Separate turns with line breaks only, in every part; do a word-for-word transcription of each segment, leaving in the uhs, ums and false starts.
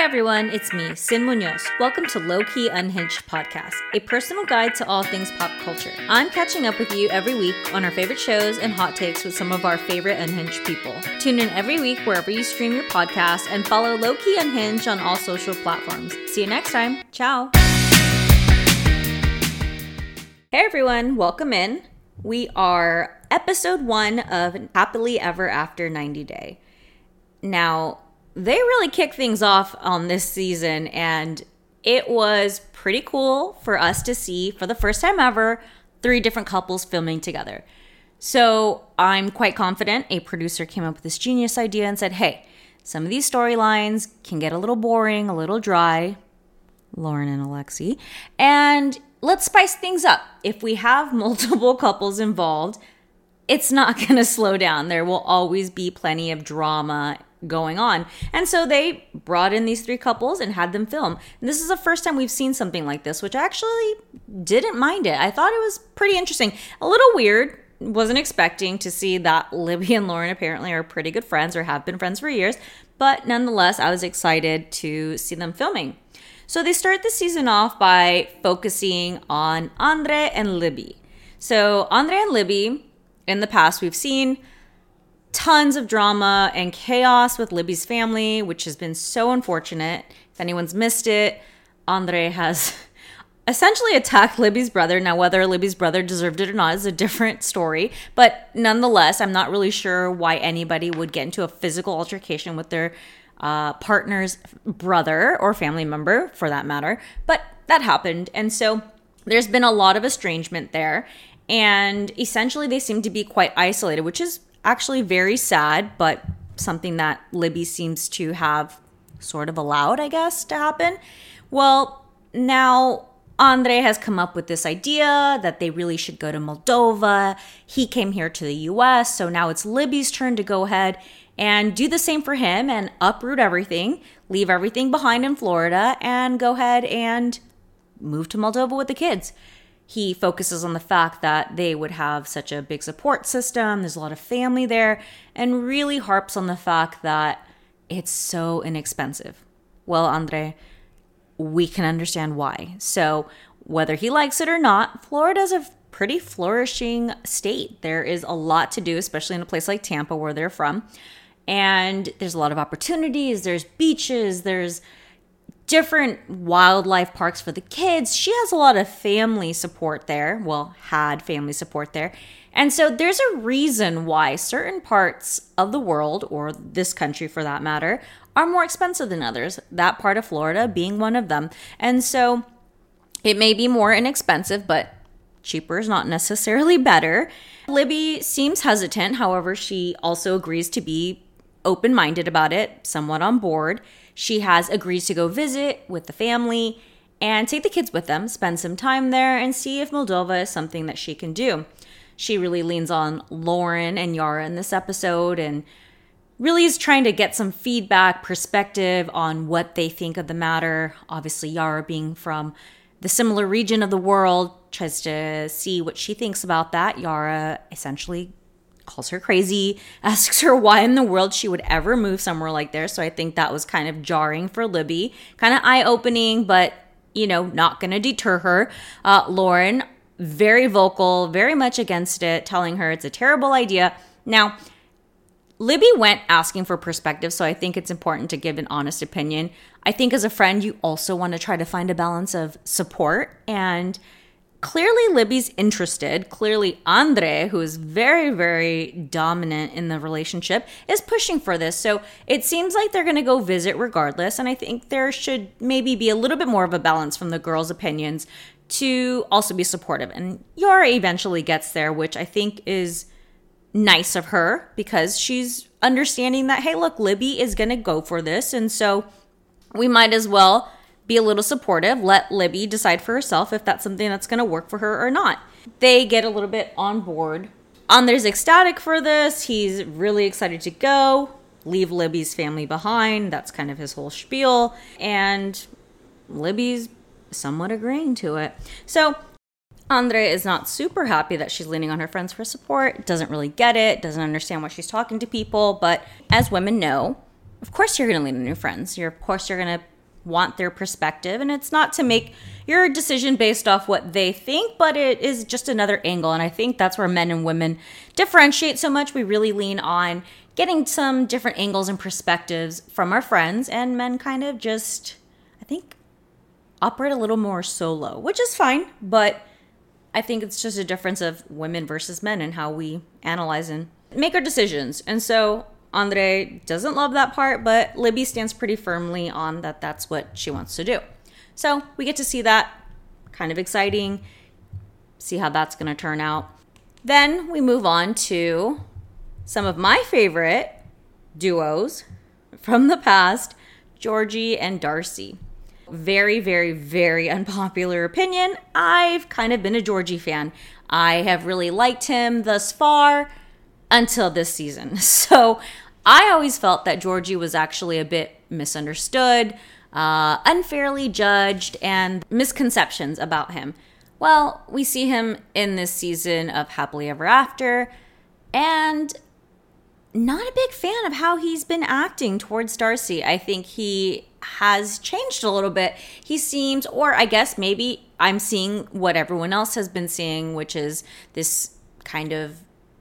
everyone, it's me, Sin Munoz. Welcome to Low Key Unhinged Podcast, a personal guide to all things pop culture. I'm catching up with you every week on our favorite shows and hot takes with some of our favorite unhinged people. Tune in every week wherever you stream your podcast and follow Low Key Unhinged on all social platforms. See you next time. Ciao. Hey everyone, welcome in. We are episode one of Happily Ever After ninety Day. Now, they really kicked things off on this season, and it was pretty cool for us to see, for the first time ever, three different couples filming together. So I'm quite confident a producer came up with this genius idea and said, hey, some of these storylines can get a little boring, a little dry, Lauren and Alexi, and let's spice things up. If we have multiple couples involved, it's not going to slow down. There will always be plenty of drama going on. And so they brought in these three couples and had them film. And this is the first time we've seen something like this, which I actually didn't mind it. I thought it was pretty interesting. A little weird. Wasn't expecting to see that Libby and Lauren apparently are pretty good friends or have been friends for years. But nonetheless, I was excited to see them filming. So they start the season off by focusing on Andre and Libby. So Andre and Libby, in the past, we've seen tons of drama and chaos with Libby's family, which has been so unfortunate. If anyone's missed it, Andre has essentially attacked Libby's brother. Now, whether Libby's brother deserved it or not is a different story. But nonetheless, I'm not really sure why anybody would get into a physical altercation with their uh, partner's brother or family member, for that matter. But that happened. And so there's been a lot of estrangement there. And essentially, they seem to be quite isolated, which is actually very sad, but something that Libby seems to have sort of allowed, I guess, to happen. Well, now Andre has come up with this idea that they really should go to Moldova. He came here to the U S, so now it's Libby's turn to go ahead and do the same for him and uproot everything, leave everything behind in Florida, and go ahead and move to Moldova with the kids. He focuses on the fact that they would have such a big support system. There's a lot of family there, and really harps on the fact that it's so inexpensive. Well, Andre, we can understand why. So whether he likes it or not, Florida's a pretty flourishing state. There is a lot to do, especially in a place like Tampa where they're from. And there's a lot of opportunities. There's beaches. There's different wildlife parks for the kids. She has a lot of family support there. Well, had family support there. And so there's a reason why certain parts of the world, or this country for that matter, are more expensive than others. That part of Florida being one of them. And so it may be more inexpensive, but cheaper is not necessarily better. Libby seems hesitant. However, she also agrees to be open-minded about it, somewhat on board. She has agreed to go visit with the family and take the kids with them, spend some time there, and see if Moldova is something that she can do. She really leans on Lauren and Yara in this episode and really is trying to get some feedback, perspective on what they think of the matter. Obviously, Yara being from the similar region of the world, tries to see what she thinks about that. Yara essentially calls her crazy, asks her why in the world she would ever move somewhere like there. So I think that was kind of jarring for Libby, kind of eye-opening, but, you know, not going to deter her. Uh, Lauren, very vocal, very much against it, telling her it's a terrible idea. Now, Libby went asking for perspective, so I think it's important to give an honest opinion. I think as a friend, you also want to try to find a balance of support, and clearly Libby's interested. Clearly Andre, who is very, very dominant in the relationship, is pushing for this. So it seems like they're going to go visit regardless. And I think there should maybe be a little bit more of a balance from the girls' opinions to also be supportive. And Yara eventually gets there, which I think is nice of her because she's understanding that, hey, look, Libby is going to go for this. And so we might as well be a little supportive, let Libby decide for herself if that's something that's going to work for her or not. They get a little bit on board. Andre's ecstatic for this. He's really excited to go, leave Libby's family behind. That's kind of his whole spiel. And Libby's somewhat agreeing to it. So Andre is not super happy that she's leaning on her friends for support, doesn't really get it, doesn't understand why she's talking to people. But as women know, of course you're going to lean on your friends. You're, of course you're going to want their perspective. And it's not to make your decision based off what they think, but it is just another angle. And I think that's where men and women differentiate so much. We really lean on getting some different angles and perspectives from our friends, and men kind of just, I think, operate a little more solo, which is fine, but I think it's just a difference of women versus men and how we analyze and make our decisions. And so Andre doesn't love that part, but Libby stands pretty firmly on that that's what she wants to do. So we get to see that. Kind of exciting. See how that's going to turn out. Then we move on to some of my favorite duos from the past, Georgie and Darcy. Very, very, very unpopular opinion. I've kind of been a Georgie fan. I have really liked him thus far until this season. So I always felt that Georgie was actually a bit misunderstood, uh, unfairly judged, and misconceptions about him. Well, we see him in this season of Happily Ever After, and not a big fan of how he's been acting towards Darcy. I think he has changed a little bit. He seems, or I guess maybe I'm seeing what everyone else has been seeing, which is this kind of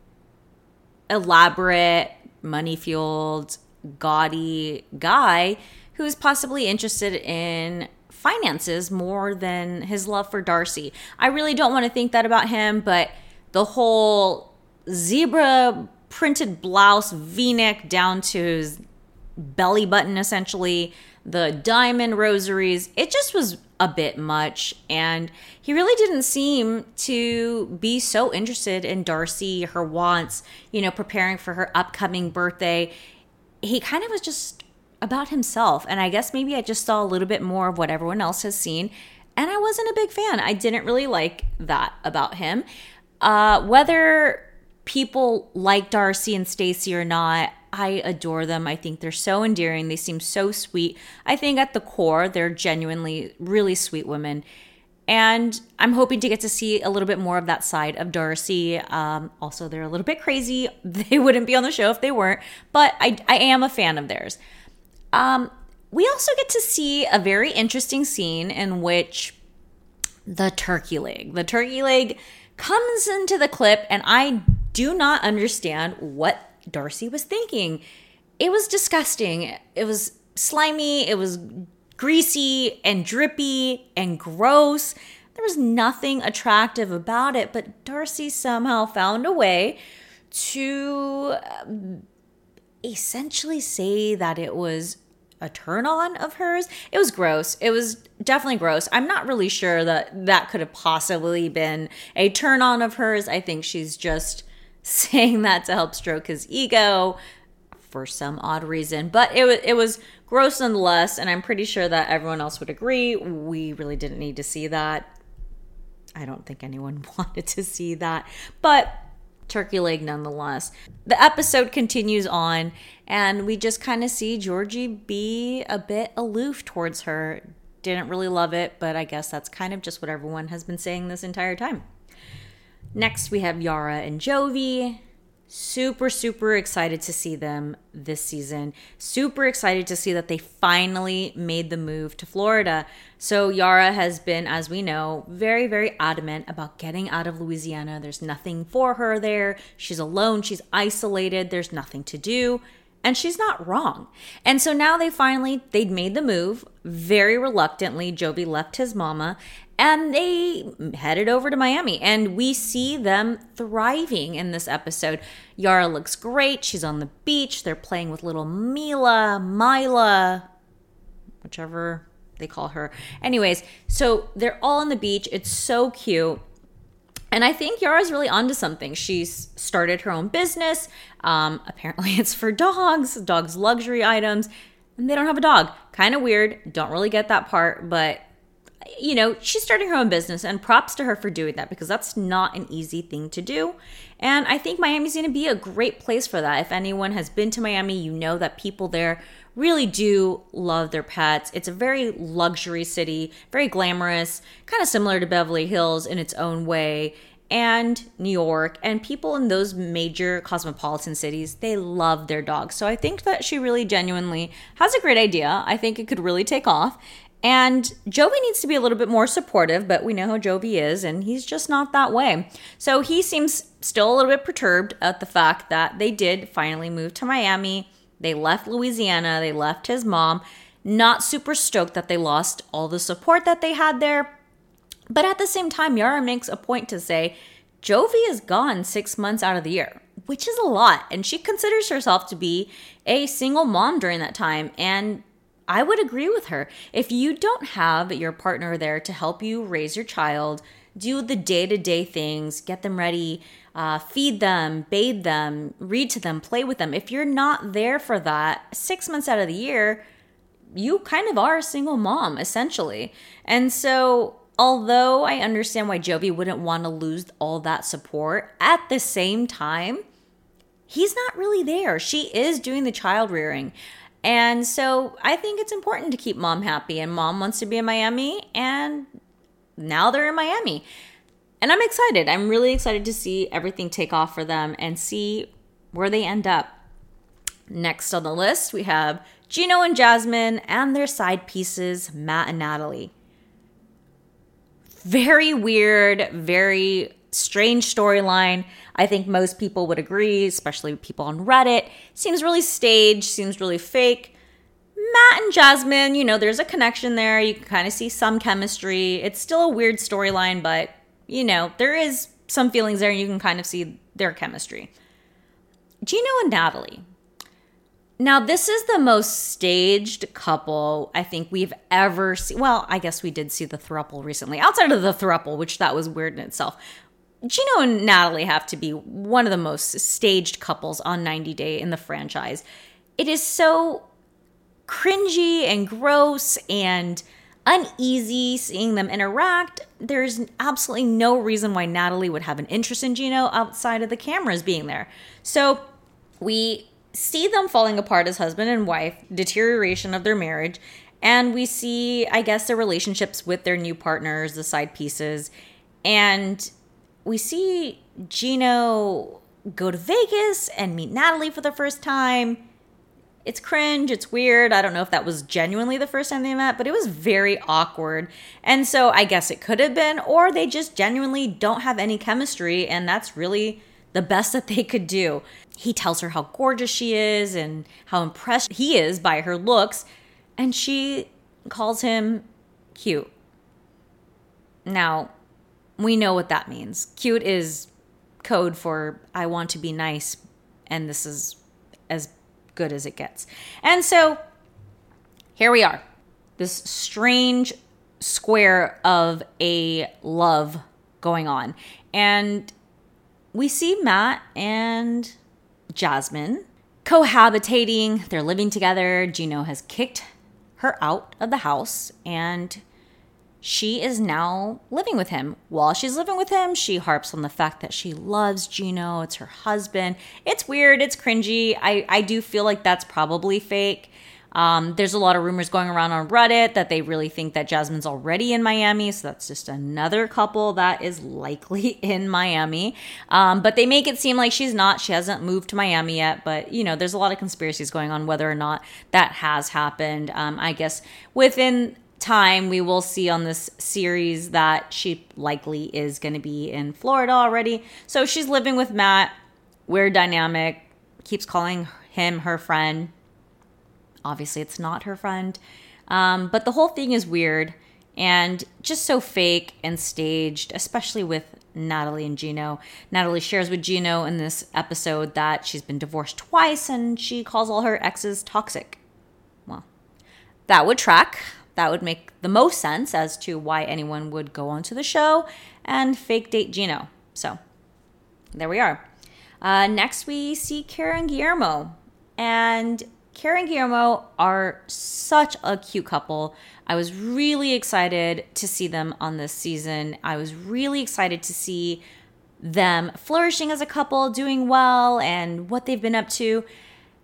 elaborate, money-fueled, gaudy guy who's possibly interested in finances more than his love for Darcy. I really don't want to think that about him, but the whole zebra printed blouse, V-neck down to his belly button, essentially, the diamond rosaries, it just was a bit much. And he really didn't seem to be so interested in Darcy, her wants, you know, preparing for her upcoming birthday. He kind of was just about himself. And I guess maybe I just saw a little bit more of what everyone else has seen. And I wasn't a big fan. I didn't really like that about him. Uh, whether people like Darcy and Stacey or not, I adore them. I think they're so endearing. They seem so sweet. I think at the core, they're genuinely really sweet women. And I'm hoping to get to see a little bit more of that side of Darcy. Um, also, they're a little bit crazy. They wouldn't be on the show if they weren't. But I, I am a fan of theirs. Um, we also get to see a very interesting scene in which the turkey leg, the turkey leg comes into the clip, and I do not understand what Darcy was thinking. It was disgusting. It was slimy. It was greasy and drippy and gross. There was nothing attractive about it, but Darcy somehow found a way to essentially say that it was a turn on of hers. It was gross. It was definitely gross. I'm not really sure that that could have possibly been a turn on of hers. I think she's just saying that to help stroke his ego for some odd reason. But it was it was gross nonetheless, and I'm pretty sure that everyone else would agree. We really didn't need to see that. I don't think anyone wanted to see that. But turkey leg nonetheless. The episode continues on, and we just kind of see Georgie be a bit aloof towards her. Didn't really love it, but I guess that's kind of just what everyone has been saying this entire time. Next, we have Yara and Jovi. Super, super excited to see them this season. Super excited to see that they finally made the move to Florida. So Yara has been, as we know, very, very adamant about getting out of Louisiana. There's nothing for her there. She's alone. She's isolated. There's nothing to do. And she's not wrong. And so now they finally, they'd made the move. Very reluctantly, Jovi left his mama and they headed over to Miami. And we see them thriving in this episode. Yara looks great. She's on the beach. They're playing with little Mila, Mila, whichever they call her. Anyways, so they're all on the beach. It's so cute. And I think Yara's really onto something. She's started her own business. Um, apparently it's for dogs, dogs' luxury items, and they don't have a dog. Kind of weird. Don't really get that part, but you know, she's starting her own business, and props to her for doing that because that's not an easy thing to do. And I think Miami's going to be a great place for that. If anyone has been to Miami, you know that people there really do love their pets. It's a very luxury city, very glamorous, kind of similar to Beverly Hills in its own way. and New York and people in those major cosmopolitan cities, they love their dogs. So I think that she really genuinely has a great idea. I think it could really take off. And Jovi needs to be a little bit more supportive, but we know how Jovi is, and he's just not that way. So he seems still a little bit perturbed at the fact that they did finally move to Miami. They left Louisiana. They left his mom. Not super stoked that they lost all the support that they had there. But at the same time, Yara makes a point to say, Jovi is gone six months out of the year, which is a lot. And she considers herself to be a single mom during that time. And I would agree with her. If you don't have your partner there to help you raise your child, do the day-to-day things, get them ready, uh, feed them, bathe them, read to them, play with them. If you're not there for that six months out of the year, you kind of are a single mom, essentially. And so although I understand why Jovi wouldn't want to lose all that support, at the same time, he's not really there. She is doing the child rearing. And so I think it's important to keep mom happy. And mom wants to be in Miami, and now they're in Miami. And I'm excited. I'm really excited to see everything take off for them and see where they end up. Next on the list, we have Gino and Jasmine and their side pieces, Matt and Natalie. Very weird, very strange storyline. I think most people would agree, especially people on Reddit. Seems really staged, seems really fake. Matt and Jasmine, you know, there's a connection there. You can kind of see some chemistry. It's still a weird storyline, but, you know, there is some feelings there and you can kind of see their chemistry. Gino and Natalie. Now, this is the most staged couple I think we've ever seen. Well, I guess we did see the throuple recently. Outside of the throuple, which that was weird in itself. Gino and Natalie have to be one of the most staged couples on ninety day in the franchise. It is so cringy and gross and uneasy seeing them interact. There's absolutely no reason why Natalie would have an interest in Gino outside of the cameras being there. So we see them falling apart as husband and wife, deterioration of their marriage, and we see, I guess, their relationships with their new partners, the side pieces, and we see Gino go to Vegas and meet Natalie for the first time. It's cringe, it's weird. I don't know if that was genuinely the first time they met, but it was very awkward. And so I guess it could have been, or they just genuinely don't have any chemistry, and that's really the best that they could do. He tells her how gorgeous she is and how impressed he is by her looks, and she calls him cute. Now, we know what that means. Cute is code for I want to be nice, and this is as good as it gets. And so here we are, this strange square of a love going on. And we see Matt and Jasmine cohabitating. They're living together. Gino has kicked her out of the house, and she is now living with him. While she's living with him, she harps on the fact that she loves Gino. It's her husband. It's weird. It's cringy. I, I do feel like that's probably fake. Um, there's a lot of rumors going around on Reddit that they really think that Jasmine's already in Miami. So that's just another couple that is likely in Miami. Um, but they make it seem like she's not. She hasn't moved to Miami yet. But, you know, there's a lot of conspiracies going on whether or not that has happened. Um, I guess within time we will see on this series that she likely is going to be in Florida already. So she's living with Matt. Weird dynamic. Keeps calling him her friend. Obviously, it's not her friend. Um, but the whole thing is weird and just so fake and staged, especially with Natalie and Gino. Natalie shares with Gino in this episode that she's been divorced twice and she calls all her exes toxic. Well, that would track. That would make the most sense as to why anyone would go onto the show and fake date Gino. So there we are. Uh, next, we see Kara and Guillermo. And Kara and Guillermo are such a cute couple. I was really excited to see them on this season. I was really excited to see them flourishing as a couple, doing well, and what they've been up to.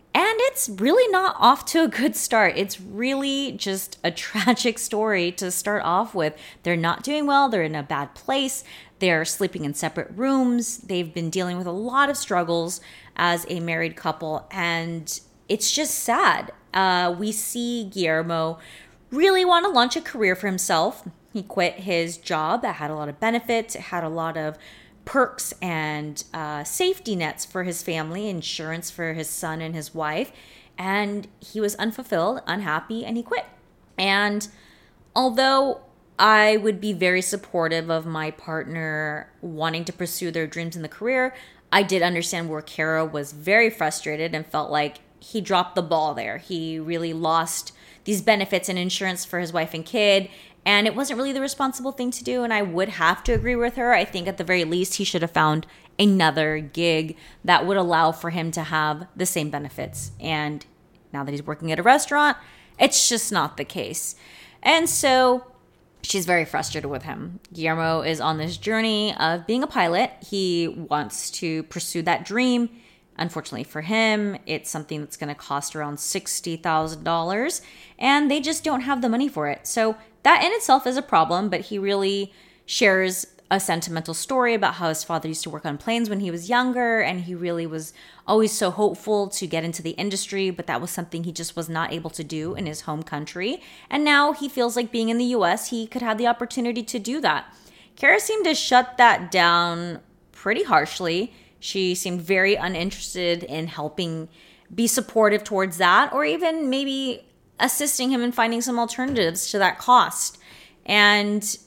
And it's really not off to a good start. It's really just a tragic story to start off with. They're not doing well. They're in a bad place. They're sleeping in separate rooms. They've been dealing with a lot of struggles as a married couple. And it's just sad. Uh, we see Guillermo really want to launch a career for himself. He quit his job that had a lot of benefits. It had a lot of perks and uh, safety nets for his family, insurance for his son and his wife. And he was unfulfilled, unhappy, and he quit. And although I would be very supportive of my partner wanting to pursue their dreams in the career, I did understand where Kara was very frustrated and felt like he dropped the ball there. He really lost these benefits and insurance for his wife and kid, and it wasn't really the responsible thing to do, and I would have to agree with her. I think at the very least he should have found another gig that would allow for him to have the same benefits. And now that he's working at a restaurant, it's just not the case. And so she's very frustrated with him. Guillermo is on this journey of being a pilot. He wants to pursue that dream. Unfortunately for him, it's something that's going to cost around sixty thousand dollars, and they just don't have the money for it. So that in itself is a problem, but he really shares a sentimental story about how his father used to work on planes when he was younger, and he really was always so hopeful to get into the industry, but that was something he just was not able to do in his home country. And now he feels like being in the U S, he could have the opportunity to do that. Kara seemed to shut that down pretty harshly. She seemed very uninterested in helping be supportive towards that, or even maybe assisting him in finding some alternatives to that cost. And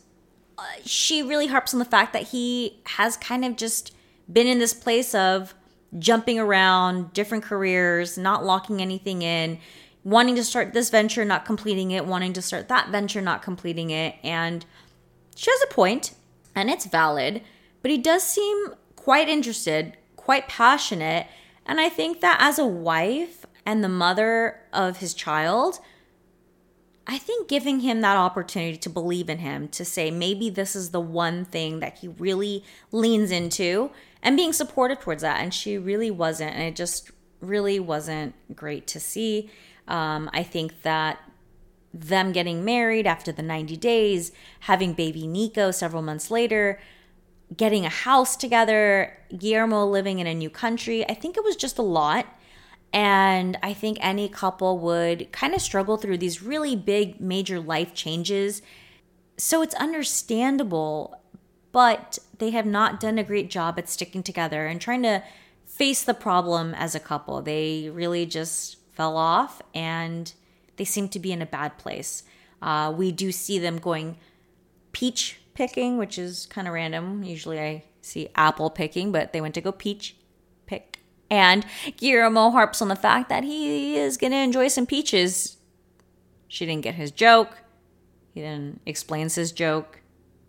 she really harps on the fact that he has kind of just been in this place of jumping around different careers, not locking anything in, wanting to start this venture, not completing it, wanting to start that venture, not completing it. And she has a point, and it's valid, but he does seem quite interested, quite passionate. And I think that as a wife and the mother of his child, I think giving him that opportunity to believe in him, to say maybe this is the one thing that he really leans into, and being supportive towards that. And she really wasn't. And it just really wasn't great to see. Um, I think that them getting married after the ninety days, having baby Nico several months later, getting a house together, Guillermo living in a new country, I think it was just a lot. And I think any couple would kind of struggle through these really big, major life changes. So it's understandable, but they have not done a great job at sticking together and trying to face the problem as a couple. They really just fell off, and they seem to be in a bad place. Uh, we do see them going peach picking, which is kind of random. Usually I see apple picking, but they went to go peach pick. And Guillermo harps on the fact that he is going to enjoy some peaches. She didn't get his joke. He then explains his joke,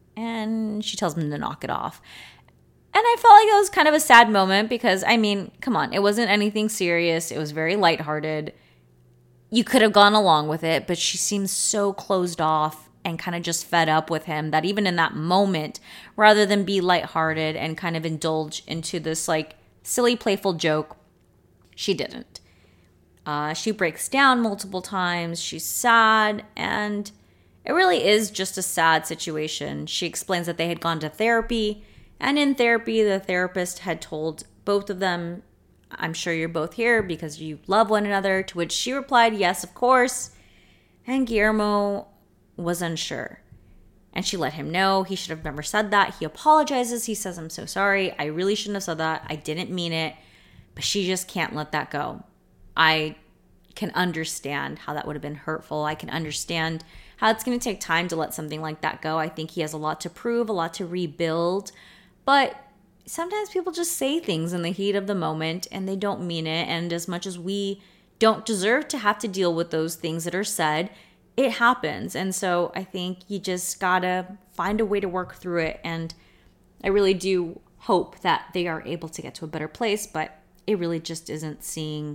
and she tells him to knock it off. And I felt like it was kind of a sad moment because, I mean, come on, it wasn't anything serious. It was very lighthearted. You could have gone along with it, but she seems so closed off and kind of just fed up with him that even in that moment, rather than be lighthearted and kind of indulge into this like silly, playful joke, she didn't. Uh, she breaks down multiple times. She's sad, and it really is just a sad situation. She explains that they had gone to therapy, and in therapy, the therapist had told both of them, "I'm sure you're both here because you love one another," to which she replied, "Yes, of course." And Guillermo was unsure. And she let him know he should have never said that. He apologizes. He says, "I'm so sorry. I really shouldn't have said that. I didn't mean it." But she just can't let that go. I can understand how that would have been hurtful. I can understand how it's going to take time to let something like that go. I think he has a lot to prove, a lot to rebuild. But sometimes people just say things in the heat of the moment and they don't mean it. And as much as we don't deserve to have to deal with those things that are said, it happens. And so I think you just gotta find a way to work through it. And I really do hope that they are able to get to a better place, but it really just isn't seeming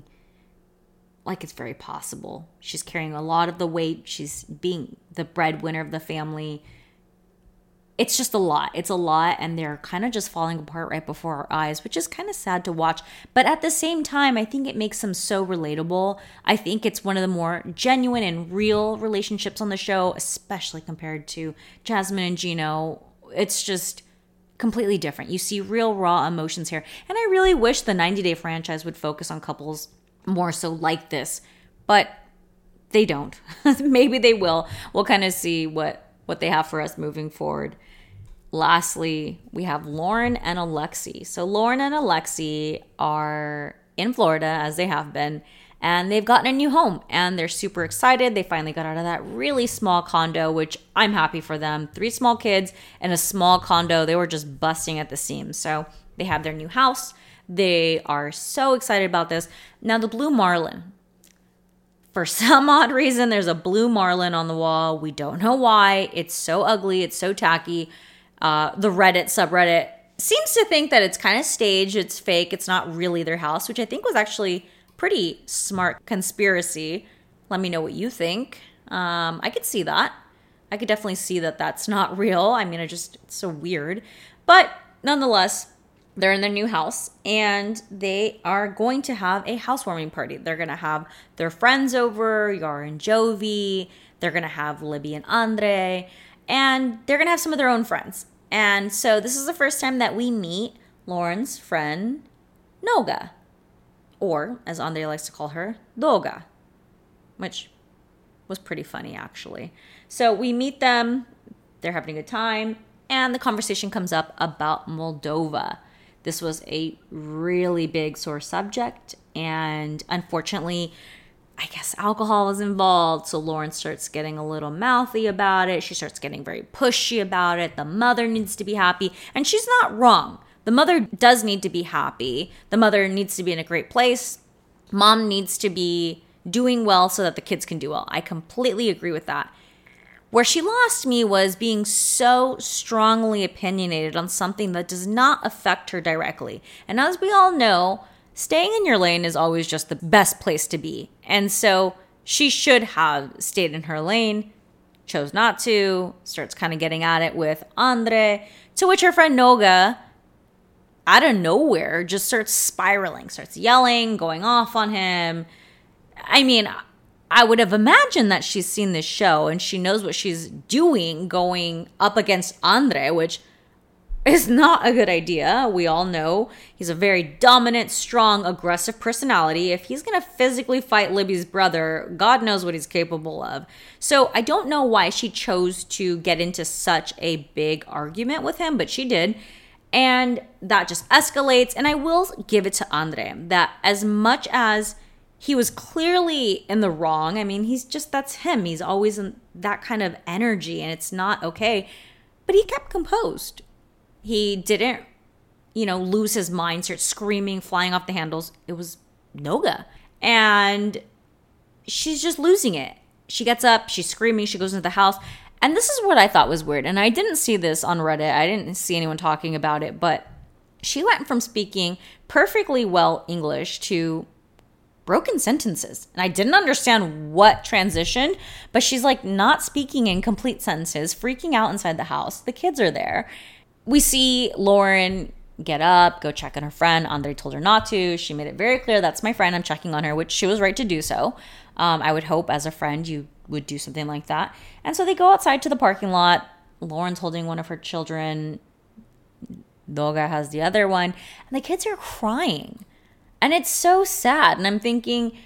like it's very possible. She's carrying a lot of the weight. She's being the breadwinner of the family. it's just a lot. It's a lot, and they're kind of just falling apart right before our eyes, which is kind of sad to watch. But at the same time, I think it makes them so relatable. I think it's one of the more genuine and real relationships on the show, especially compared to Jasmine and Gino. It's just completely different. You see real raw emotions here. And I really wish the ninety Day franchise would focus on couples more so like this, but they don't. Maybe they will. We'll kind of see what what they have for us moving forward. Lastly, we have Lauren and Alexi. So Lauren and Alexi are in Florida, as they have been, and they've gotten a new home, and they're super excited. They finally got out of that really small condo, which I'm happy for them. Three small kids and a small condo. They were just busting at the seams. So they have their new house. They are so excited about this. Now, the Blue Marlin. For some odd reason, there's a blue marlin on the wall. We don't know why. It's so ugly. It's so tacky. Uh, the Reddit subreddit seems to think that it's kind of staged. It's fake. It's not really their house, which I think was actually pretty smart conspiracy. Let me know what you think. Um, I could see that. I could definitely see that that's not real. I mean, I just, it's so weird. But nonetheless, they're in their new house, and they are going to have a housewarming party. They're going to have their friends over, Yar and Jovi. They're going to have Libby and Andre, and they're going to have some of their own friends. And so this is the first time that we meet Lauren's friend, Noga, or as Andre likes to call her, Doga, which was pretty funny, actually. So we meet them. They're having a good time, and the conversation comes up about Moldova. This was a really big sore subject, and unfortunately, I guess alcohol was involved, so Lauren starts getting a little mouthy about it. She starts getting very pushy about it. The mother needs to be happy, and she's not wrong. The mother does need to be happy. The mother needs to be in a great place. Mom needs to be doing well so that the kids can do well. I completely agree with that. Where she lost me was being so strongly opinionated on something that does not affect her directly. And as we all know, staying in your lane is always just the best place to be. And so she should have stayed in her lane, chose not to, starts kind of getting at it with Andre, to which her friend Noga, out of nowhere, just starts spiraling, starts yelling, going off on him. I mean, I would have imagined that she's seen this show and she knows what she's doing going up against Andre, which is not a good idea. We all know he's a very dominant, strong, aggressive personality. If he's going to physically fight Libby's brother, God knows what he's capable of. So I don't know why she chose to get into such a big argument with him, but she did. And that just escalates. And I will give it to Andre that as much as he was clearly in the wrong, I mean, he's just, that's him. He's always in that kind of energy and it's not okay. But he kept composed. He didn't, you know, lose his mind, start screaming, flying off the handles. It was Noga. And she's just losing it. She gets up, she's screaming, she goes into the house. And this is what I thought was weird. And I didn't see this on Reddit. I didn't see anyone talking about it. But she went from speaking perfectly well English to broken sentences. And I didn't understand what transitioned, but she's like not speaking in complete sentences, freaking out inside the house. The kids are there. We see Lauren get up, go check on her friend. Andre told her not to. She made it very clear, that's my friend, I'm checking on her, which she was right to do so. Um, I would hope as a friend you would do something like that. And so they go outside to the parking lot. Lauren's holding one of her children. Doga has the other one. And the kids are crying. And it's so sad. And I'm thinking,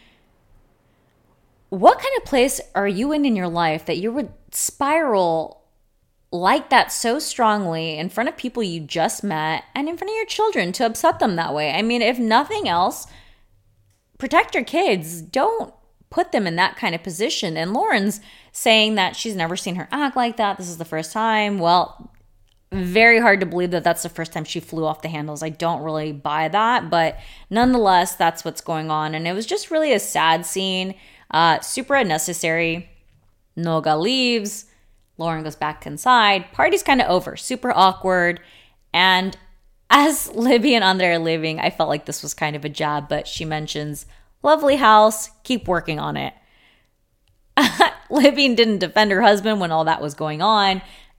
what kind of place are you in in your life that you would spiral like that so strongly in front of people you just met and in front of your children to upset them that way? I mean, if nothing else, protect your kids. Don't put them in that kind of position. And Lauren's saying that she's never seen her act like that. This is the first time. Well, very hard to believe that that's the first time she flew off the handles. I don't really buy that, but nonetheless, that's what's going on. And it was just really a sad scene, uh, super unnecessary. Noga leaves. Lauren goes back inside. Party's kind of over, super awkward. And as Libby and Andre are leaving, I felt like this was kind of a jab, but she mentions, lovely house, keep working on it. Libby didn't defend her husband when all that was going on.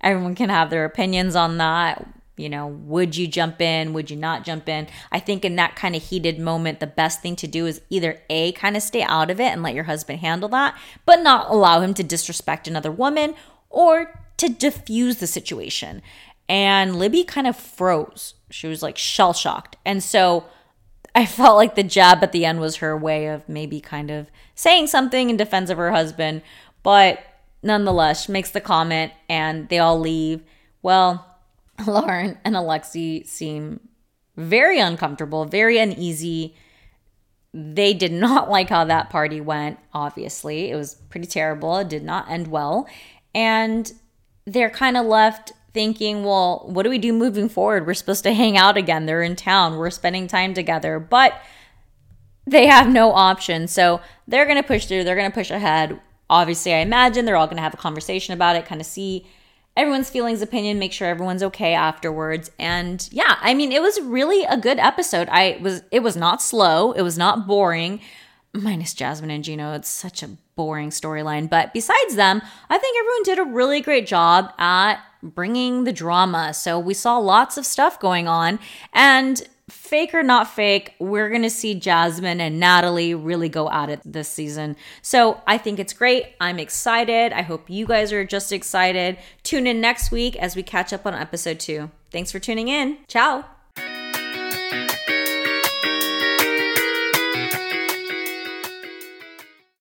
Everyone can have their opinions on that. You know, would you jump in? Would you not jump in? I think in that kind of heated moment, the best thing to do is either A, kind of stay out of it and let your husband handle that, but not allow him to disrespect another woman, or to diffuse the situation. And Libby kind of froze. She was like shell shocked. And so I felt like the jab at the end was her way of maybe kind of saying something in defense of her husband. But nonetheless, she makes the comment and they all leave. Well, Lauren and Alexei seem very uncomfortable, very uneasy. They did not like how that party went, obviously. It was pretty terrible. It did not end well. And they're kind of left thinking, well, what do we do moving forward? We're supposed to hang out again. They're in town. We're spending time together. But they have no option. So they're going to push through. They're going to push ahead. Obviously, I imagine they're all going to have a conversation about it, kind of see everyone's feelings, opinion, make sure everyone's okay afterwards. And yeah, I mean, it was really a good episode. I was, it was not slow. It was not boring, minus Jasmine and Gino. It's such a boring storyline. But besides them, I think everyone did a really great job at bringing the drama. So we saw lots of stuff going on, and fake or not fake, we're going to see Jasmine and Natalie really go at it this season. So I think it's great. I'm excited. I hope you guys are just excited. Tune in next week as we catch up on episode two. Thanks for tuning in. Ciao.